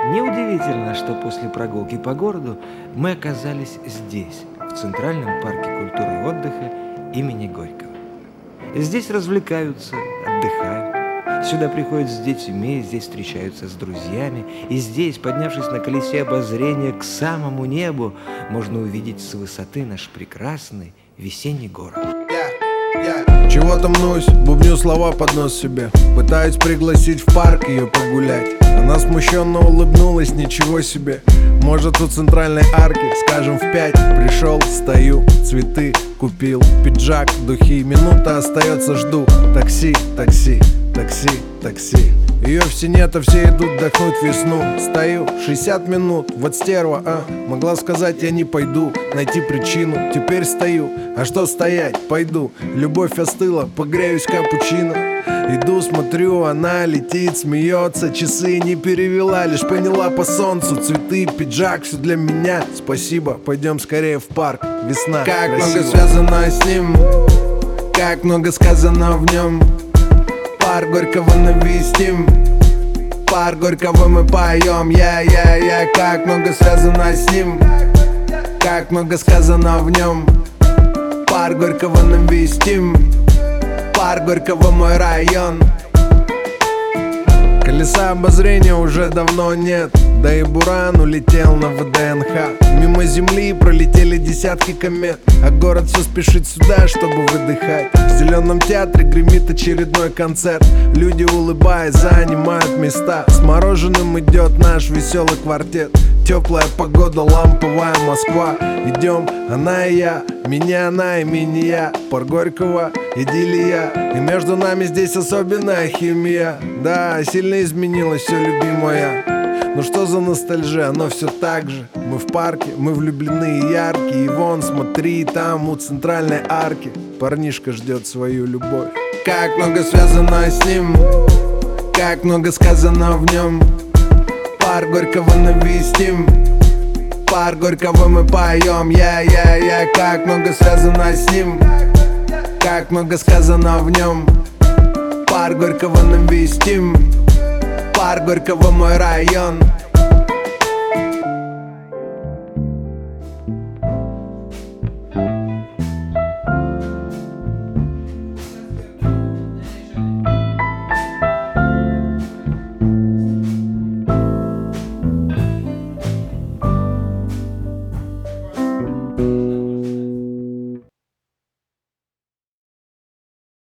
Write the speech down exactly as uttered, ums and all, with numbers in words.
Неудивительно, что после прогулки по городу мы оказались здесь, в Центральном парке культуры и отдыха имени Горького. Здесь развлекаются, отдыхают. Сюда приходят с детьми, здесь встречаются с друзьями. И здесь, поднявшись на колесе обозрения к самому небу, можно увидеть с высоты наш прекрасный весенний город. Чего-то мнусь, бубню слова под нос себе. Пытаюсь пригласить в парк ее погулять. Она смущенно улыбнулась, ничего себе. Может, у центральной арки, скажем, в пять. Пришел, стою, цветы купил, пиджак, духи. Минута остается, жду. Такси, такси, такси, такси. Ее все нет, а все идут вдохнуть весну. Стою, шестьдесят минут, вот стерва, а. Могла сказать, я не пойду, найти причину. Теперь стою, а что стоять, пойду. Любовь остыла, погреюсь капучино. Иду, смотрю, она летит, смеется. Часы не перевела, лишь поняла по солнцу. Цветы, пиджак, все для меня. Спасибо, пойдем скорее в парк. Весна, как красиво. Много связано с ним, как много сказано в нем. Парк Горького навестим, парк Горького мы поем. Я, я, я, как много связано с ним, как много сказано в нем. Парк Горького навестим, парк Горького мой район. Колеса обозрения уже давно нет, да и Буран улетел на вэ дэ эн ха. Мимо земли пролетели десятки комет, а город все спешит сюда, чтобы выдыхать. В зеленом театре гремит очередной концерт. Люди, улыбаясь, занимают места. С мороженым идет наш веселый квартет. Теплая погода, ламповая Москва. Идем, она и я, меня она и меня. Парк Горького, идиллия. И между нами здесь особенная химия. Да, сильно изменилось все, любимая. Ну что за ностальжия, но все так же. Мы в парке, мы влюблены и яркие. И вон, смотри, там у центральной арки парнишка ждет свою любовь. Как много связано с ним, как много сказано в нем. Парк Горького навестим, парк Горького мы поем. Я, я, я, как много связано с ним, как много сказано в нем. Парк Горького навестим, парк Горького мой район.